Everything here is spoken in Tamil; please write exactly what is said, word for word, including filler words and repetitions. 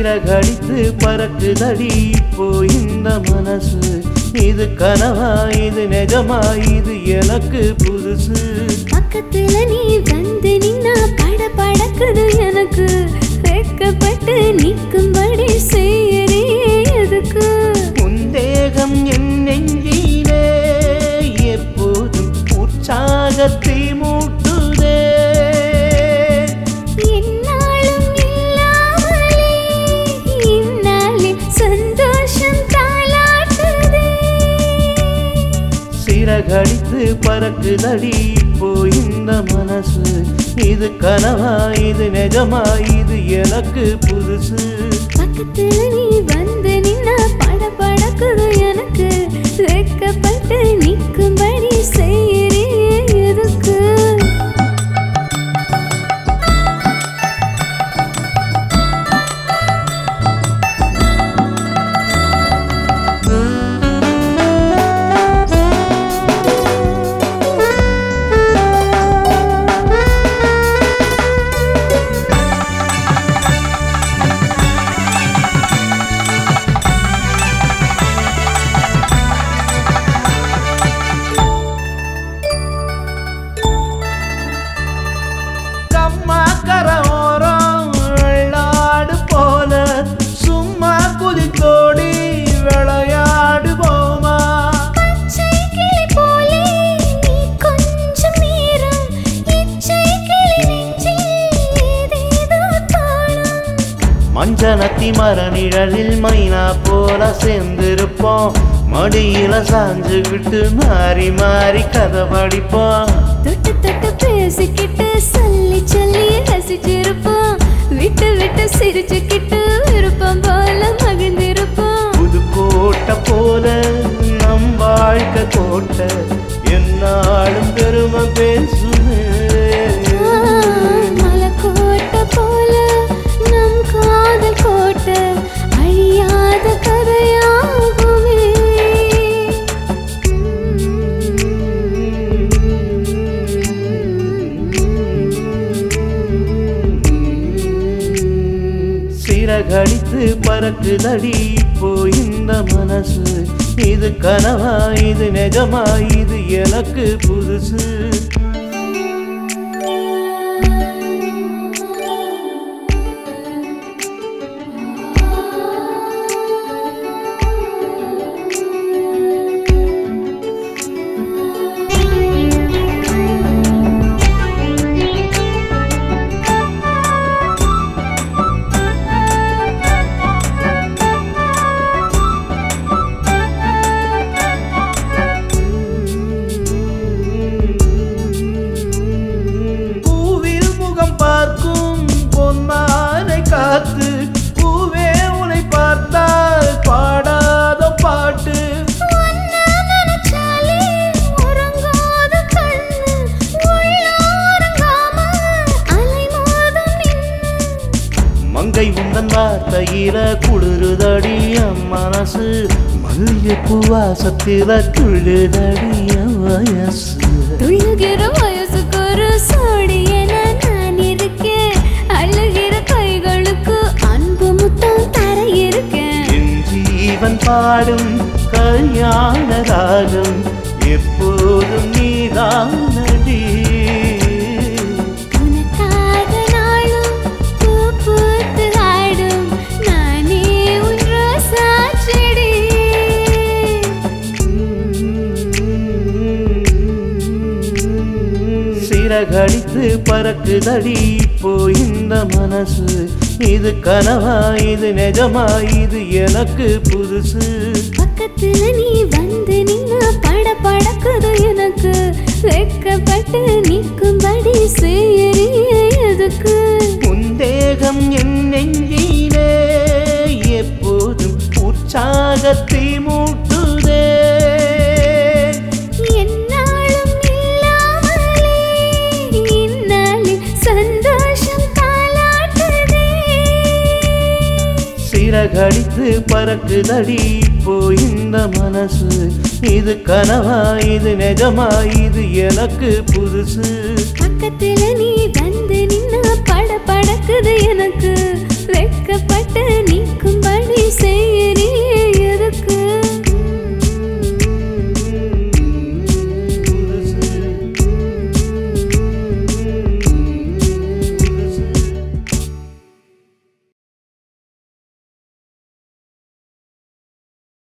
சிறகடித்து பறக்குதடி இப்போ இந்த மனசு. இது கனவா இது நிஜமா இது எனக்கு புதுசு. பக்கத்துல நீ வந்து நின்னா பட படக்குது எனக்கு. வெக்கப்பட்டு நிற்கும்படி செய்யறே எதுக்கு? உன் தேகம் என் நெஞ்சிலே எப்போதும் உற்சாகத்தை மூட்டுதே. என்னாலும் இல்லாமலே இந்நாளில் சந்தோஷம் தாலாட்டுதே. சிறகடித்து பறக்குதடி இப்போ இந்த மனசு. இது கனவா இது நிஜமா இது எனக்கு புதுசு. பக்கத்துல நீ வந்து நின்னா பட படக்குது எனக்கு. வெக்கப்பட்டு நிற்கும்படி செய்யறே எதுக்கு? மஞ்சனத்தி மர நிழலில் மைனா போல சேர்ந்திருப்போம். மடியில சாஞ்சுக்கிட்டு மாறி மாறி கதை படிப்போம். தொட்டு தொட்டு பேசிக்கிட்டு சொல்லி சொல்லி ரசிச்சிருப்போம். விட்டு விட்டு சிரிச்சுக்கிட்டு விருப்பம் போல மகிழ்ந்திருப்போம். புது கோட்டை போல நம் வாழ்க்கை கோட்டை என்னாலும் பெருமை பேசுமே. மலைக்கோட்டை போல நம் காதல் கோட்டை அழியாத கதையாகுமே. சிறகடித்து பறக்குதடி இப்போ இந்த மனசு. இது கனவா இது நிஜமா இது எனக்கு புதுசு. பூவே உன்னை பார்த்தால் பாடாத பாட்டு. மங்கை உந்தன் வார்த்தையில குளிருதடி மனசு. மல்லிகைப்பூ வாசத்தில துள்ளுதடி வயசு. துள்ளுகிற வயசுக்கு ஒரு சோடியன நான் இருக்கேன். அழுகிற கைகளுக்கு அன்பு முத்தம் தர இருக்கேன். என் ஜீவன் பாடும் கல்யாண ராகம் எப்போதும் நீதானடி. உனக்காக நாளும் பூ பூத்து ஆடும் நானே உன் ரோசா செடி. சிறகடித்து பறக்குதடி இப்போ இந்த மனசு. இது கனவா இது நிஜமா இது எனக்கு புதுசு. பக்கத்துல நீ வந்து நின்னா பட படக்குது எனக்கு. வெக்கப்பட்டு நிற்கும்படி செய்யறே எதுக்கு? உன் தேகம் என் நெஞ்சிலே எப்போதும் உற்சாகத்தை மூட்டுதே. என்னாலும் இல்லாமலே இந்நாளில் சந்தோஷம் தாலாட்டுதே. சிறகடித்து பறக்குதடி இப்போ இந்த மனசு. இது கனவா இது நிஜமா இது எனக்கு புதுசு. பக்கத்துல நீ வந்து நின்னா பட படக்குது எனக்கு. வெட்கப்பட்டு நிற்கும்படி செய்யறியே